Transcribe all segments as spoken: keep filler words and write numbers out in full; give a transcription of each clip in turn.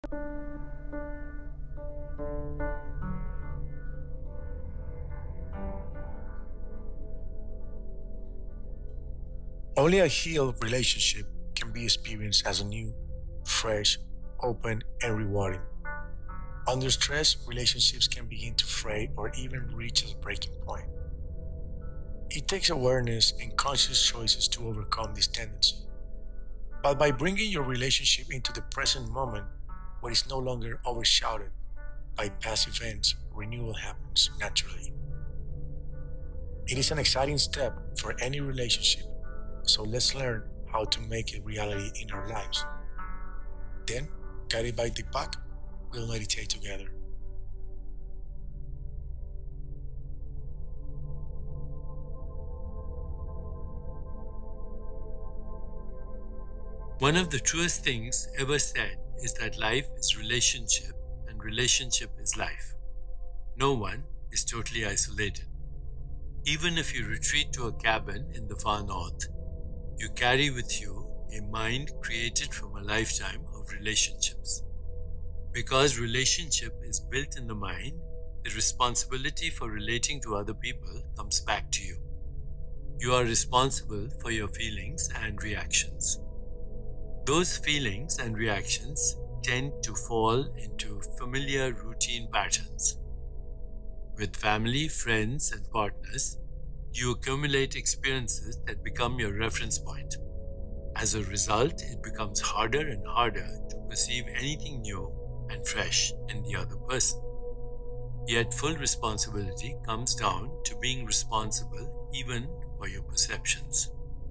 Only a healed relationship can be experienced as a new, fresh, open, and rewarding. Under stress, relationships can begin to fray or even reach a breaking point. It takes awareness and conscious choices to overcome this tendency. But by bringing your relationship into the present moment, where it's no longer overshadowed by past events, renewal happens naturally. It is an exciting step for any relationship, so let's learn how to make it reality in our lives. Then, guided by Deepak, we'll meditate together. One of the truest things ever said is that life is relationship and relationship is life. No one is totally isolated. Even if you retreat to a cabin in the far north, you carry with you a mind created from a lifetime of relationships. Because relationship is built in the mind, the responsibility for relating to other people comes back to you. You are responsible for your feelings and reactions. Those feelings and reactions tend to fall into familiar routine patterns. With family, friends, and partners, you accumulate experiences that become your reference point. As a result, it becomes harder and harder to perceive anything new and fresh in the other person. Yet full responsibility comes down to being responsible even for your perceptions.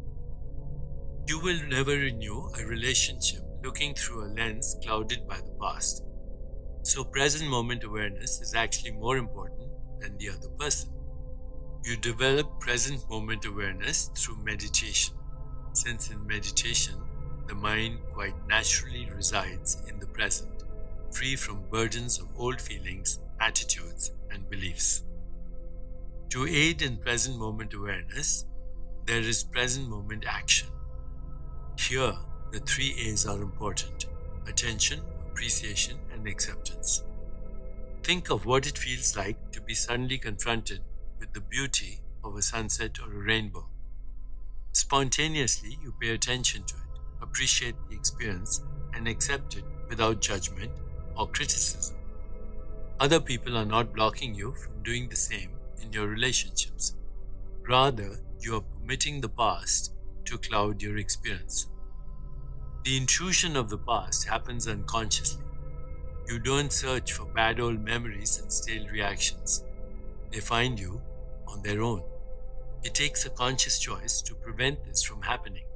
You will never renew a relationship looking through a lens clouded by the past. So present moment awareness is actually more important than the other person. You develop present moment awareness through meditation, since in meditation, the mind quite naturally resides in the present, free from burdens of old feelings, attitudes, and beliefs. To aid in present moment awareness, there is present moment action. Here, the three A's are important: attention, appreciation, and acceptance. Think of what it feels like to be suddenly confronted with the beauty of a sunset or a rainbow. Spontaneously, you pay attention to it, appreciate the experience, and accept it without judgment or criticism. Other people are not blocking you from doing the same in your relationships. Rather, you are permitting the past to cloud your experience. The intrusion of the past happens unconsciously. You don't search for bad old memories and stale reactions. They find you on their own. It takes a conscious choice to prevent this from happening.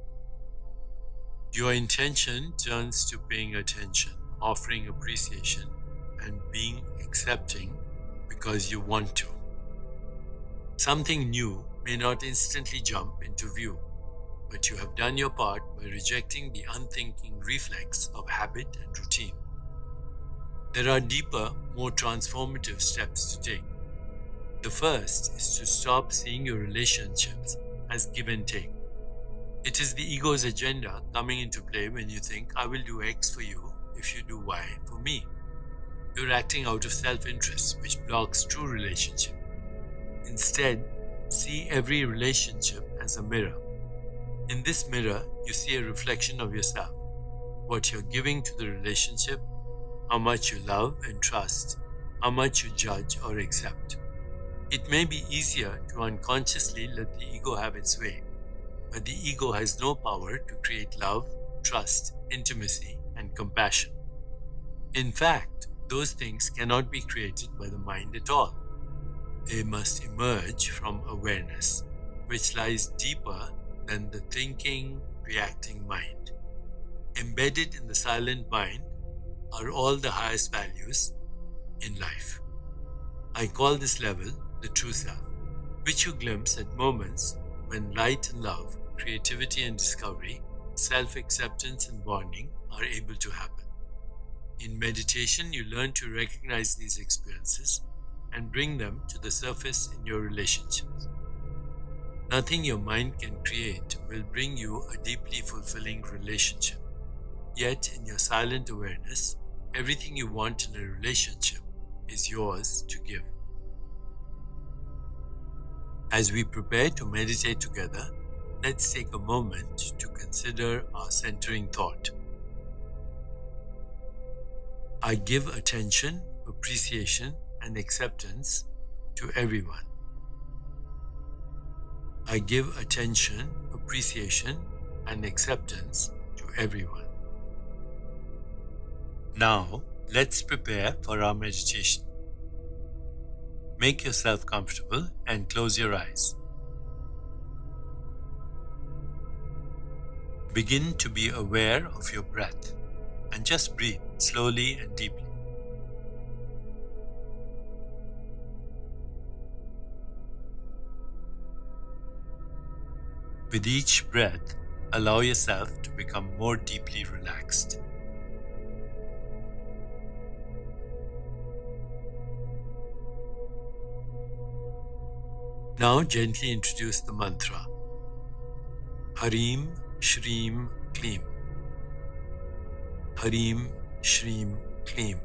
Your intention turns to paying attention, offering appreciation, and being accepting because you want to. Something new may not instantly jump into view, but you have done your part by rejecting the unthinking reflex of habit and routine. There are deeper, more transformative steps to take. The first is to stop seeing your relationships as give and take. It is the ego's agenda coming into play when you think, I will do X for you if you do Y for me. You're acting out of self-interest, which blocks true relationship. Instead, see every relationship as a mirror. In this mirror, you see a reflection of yourself, what you're giving to the relationship, how much you love and trust, how much you judge or accept. It may be easier to unconsciously let the ego have its way, but the ego has no power to create love, trust, intimacy, and compassion. In fact, those things cannot be created by the mind at all. They must emerge from awareness, which lies deeper than the thinking, reacting mind. Embedded in the silent mind are all the highest values in life. I call this level the true self, which you glimpse at moments when light and love, creativity and discovery, self-acceptance and bonding are able to happen. In meditation, you learn to recognize these experiences and bring them to the surface in your relationships. Nothing your mind can create will bring you a deeply fulfilling relationship. Yet, in your silent awareness, everything you want in a relationship is yours to give. As we prepare to meditate together, let's take a moment to consider our centering thought. I give attention, appreciation, and acceptance to everyone. I give attention, appreciation, and acceptance to everyone. Now, let's prepare for our meditation. Make yourself comfortable and close your eyes. Begin to be aware of your breath and just breathe slowly and deeply. With each breath, allow yourself to become more deeply relaxed. Now gently introduce the mantra. Harim Shrim Klim. Harim Shrim Klim.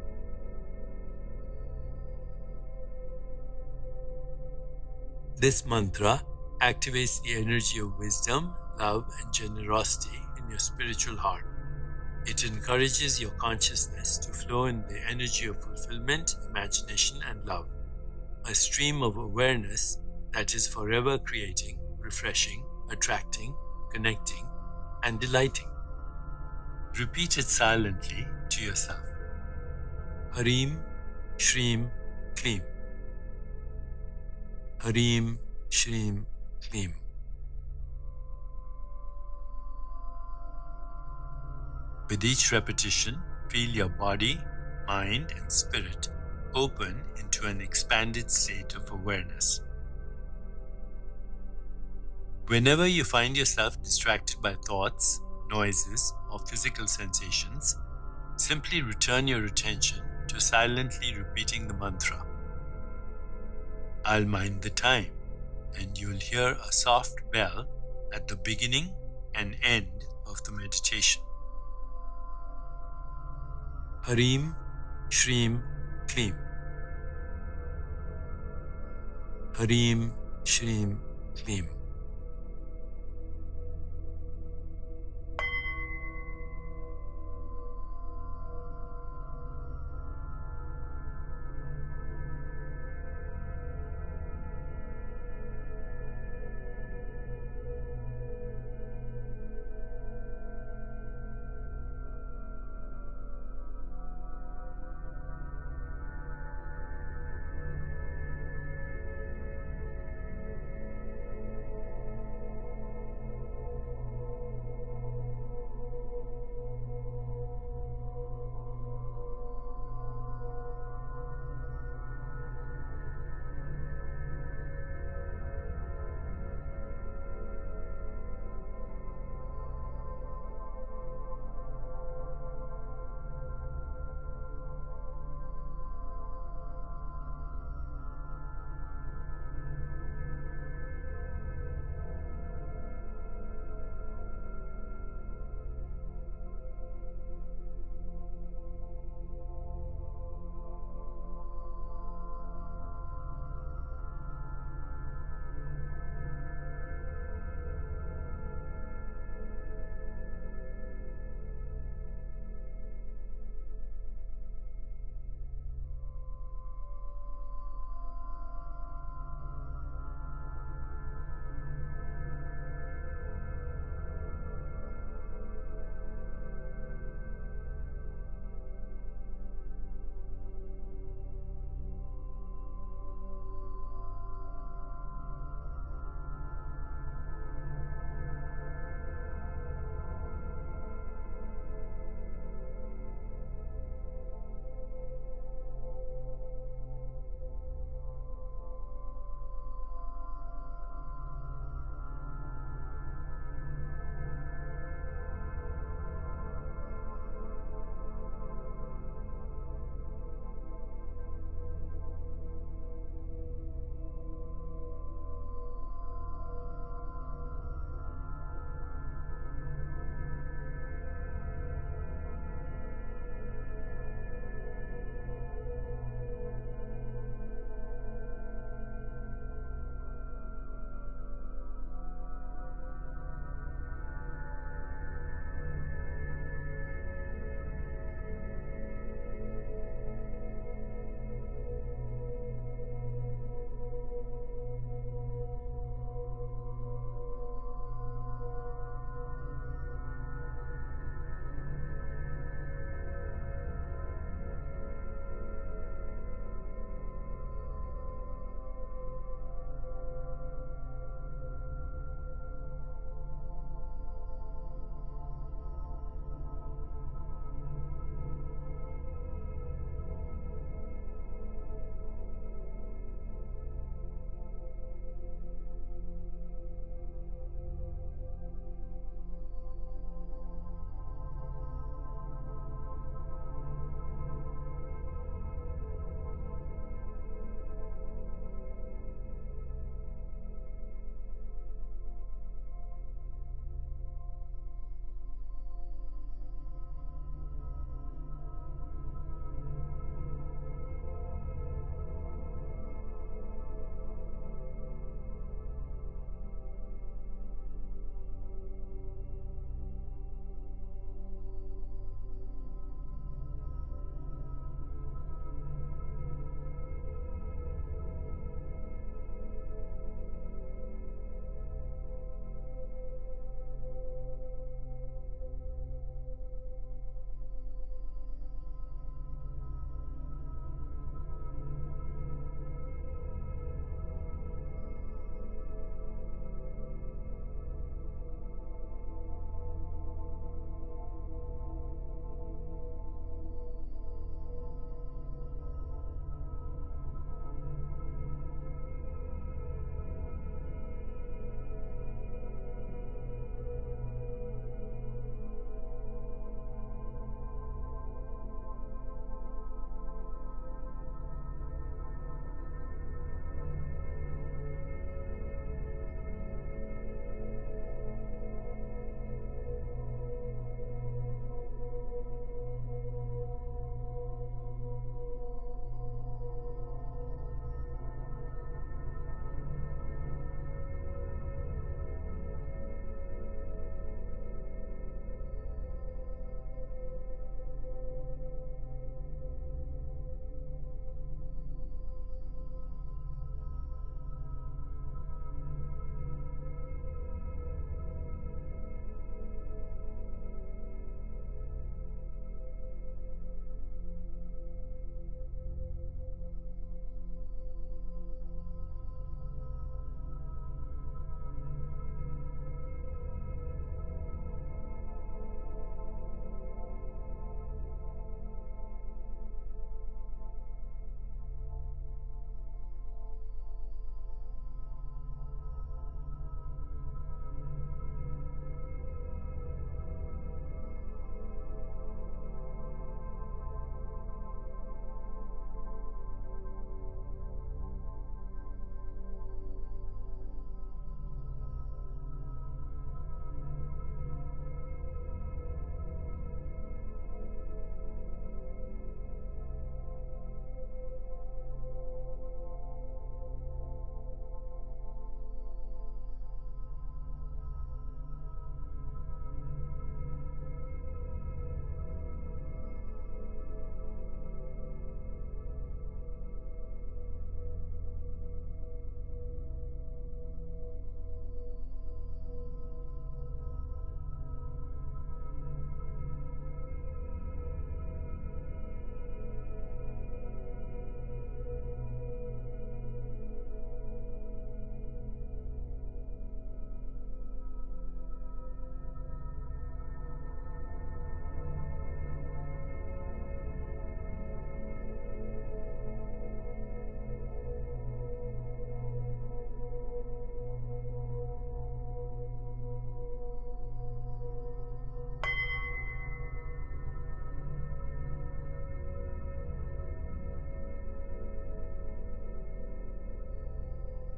This mantra activates the energy of wisdom, love, and generosity in your spiritual heart. It encourages your consciousness to flow in the energy of fulfillment, imagination, and love, a stream of awareness that is forever creating, refreshing, attracting, connecting, and delighting. Repeat it silently to yourself. Harim Shrim Klim. Harim Shrim Klim. With each repetition, feel your body, mind, and spirit open into an expanded state of awareness. Whenever you find yourself distracted by thoughts, noises, or physical sensations, simply return your attention to silently repeating the mantra. I'll mind the time, and you'll hear a soft bell at the beginning and end of the meditation. Harim Shrim Klim. Harim Shrim Klim.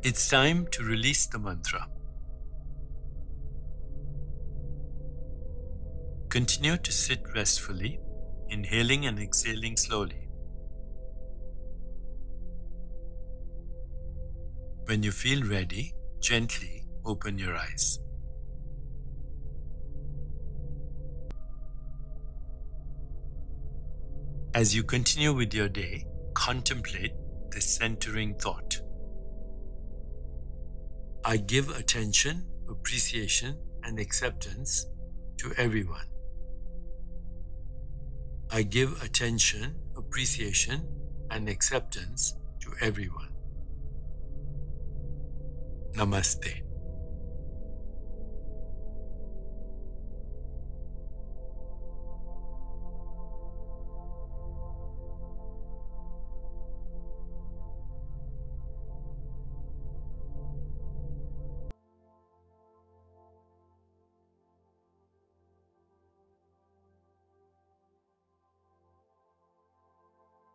It's time to release the mantra. Continue to sit restfully, inhaling and exhaling slowly. When you feel ready, gently open your eyes. As you continue with your day, contemplate this centering thought. I give attention, appreciation, and acceptance to everyone. I give attention, appreciation, and acceptance to everyone. Namaste.